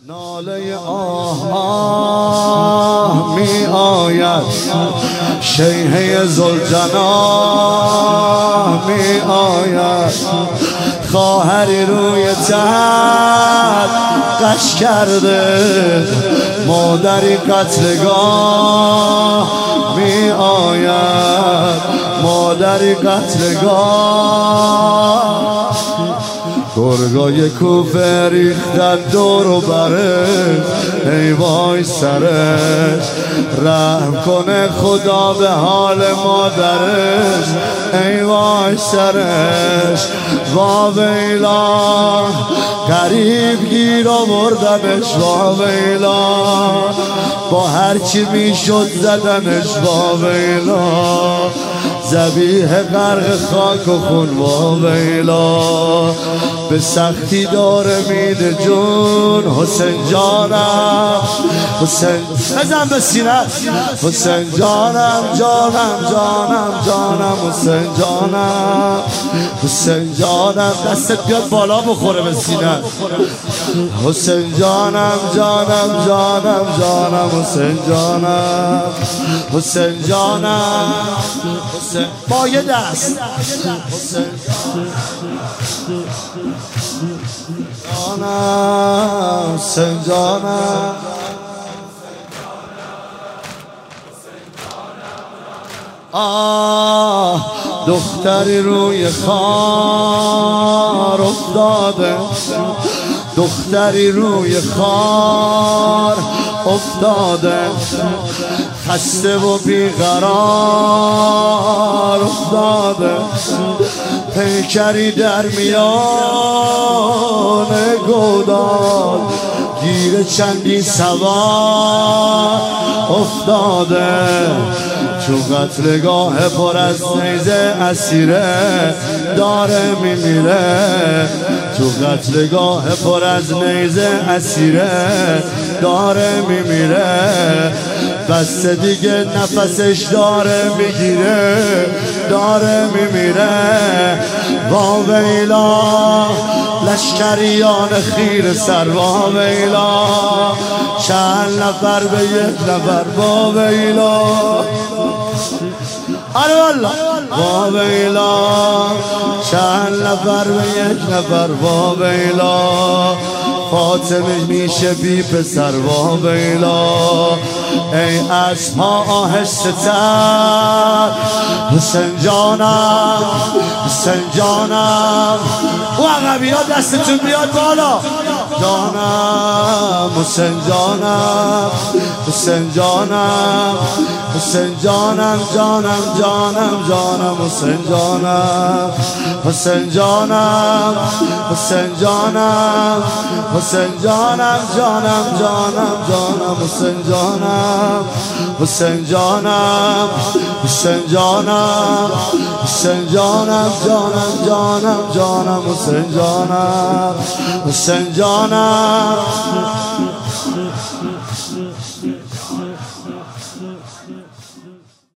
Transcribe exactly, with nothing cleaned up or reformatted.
ناله آه آه می آید، شیهه ذوالجلال می آید، خواهری روی تن قش کرده، مادری قتلگاه می آید، مادری قتلگاه. گرگای کوفه ریختن دور و برش، ای وای سرش، رحم کنه خدا به حال مادرش، ای وای سرش، وا ویلا قریب گیر آوردنش، وا ویلا با هرچی میشد زدنش، وا ویلا ذبیح غرق خاک و خون، وا ویلا به سختی داره میده جون. حسین جانم، حسین بزن به سینه، حسین جانم جانم جانم جانم، حسین جانم حسین جانم، دستت بیاد بالا بخوره به سینه. حسین جانم جانم جانم جانم، حسین جانم حسین جانم، حسین با یه دست، حسین جانم حسین جانم. آه دختری روی خار افتاده، دختری روی خار افتاده، خسته و بیقرار افتاده، پیکری در میان گودال گیر چندین سوار افتاده. چون قتلگاه پر از نیزه اسیره داره میمیره، تو قتلگاه پر از نیزه اسیره داره میمیره، بس دیگه نفسش داره میگیره، داره میمیره. وا ویلا لشکریان خیر سر، وا ویلا چند نفر به یک نفر، وا ویلا آره والله، وا ویلا چند نفر به یک نفر، وا ویلا فاطمه میشه بی پسر، وا ویلا ای اسبها آهسته تر. حسین جانم حسین جانم، او عقبی ها دستتون بیاد بالا، جانم حسین جانم حسین جانم حسین جانم جانم جانم جانم، حسین جانم حسین جانم حسین جانم حسین جانم جانم جانم جانم، حسین جانم حسین جانم حسین جانم حسین جانم جانم جانم جانم، حسین جانم حسین جانم.